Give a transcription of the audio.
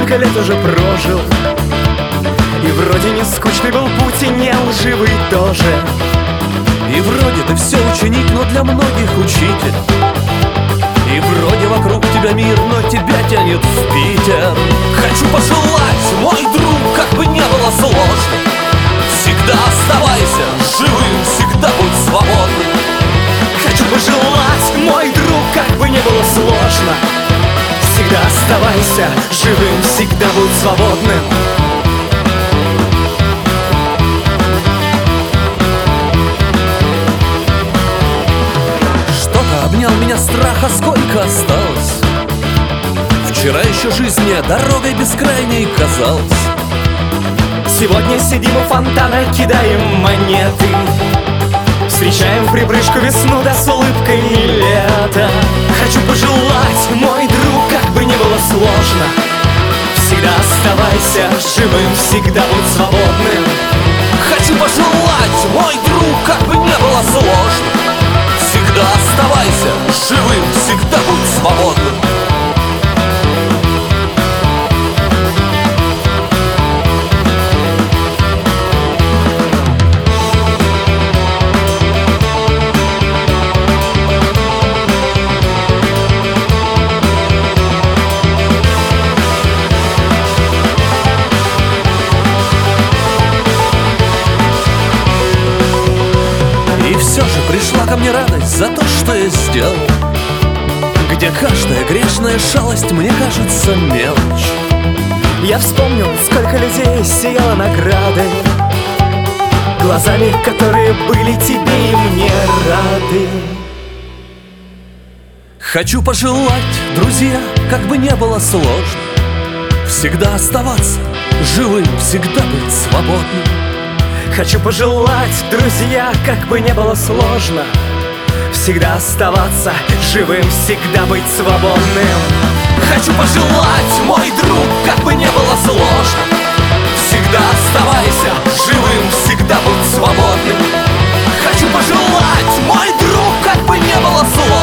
столько лет уже прожил, и вроде не скучный был путь, и не лживый тоже. И вроде ты все ученик, но для многих учитель. И вроде вокруг тебя мир, но тебя тянет в Питер. Хочу пожелать, мой друг, как бы не было сложно, всегда оставайся живым, всегда будь свободным. Хочу пожелать, мой друг, как бы не было сложно, всегда оставайся живым, всегда будь свободным. Обнял меня страх, а сколько осталось? Вчера еще жизнь мне дорогой бескрайней казалась. Сегодня сидим у фонтана, кидаем монеты, встречаем в припрыжку весну, да с улыбкой лето. Хочу пожелать, мой друг, как бы не было сложно, всегда оставайся живым, всегда будь свободным. Хочу пожелать, мой друг, как бы не было сложно, всегда оставайся живым, всегда будь свободным. И все же пришла ко мне радость за то, что я сделал, где каждая грешная шалость мне кажется мелочь. Я вспомнил, сколько людей сияло наградой, глазами, которые были тебе и мне рады. Хочу пожелать, друзья, как бы не было сложно, всегда оставаться живым, всегда быть свободным. Хочу пожелать, друзья, как бы не было сложно, всегда оставаться живым, всегда быть свободным. Хочу пожелать, мой друг, как бы не было сложно, всегда оставайся живым, всегда будь свободным. Хочу пожелать, мой друг, как бы не было сложно,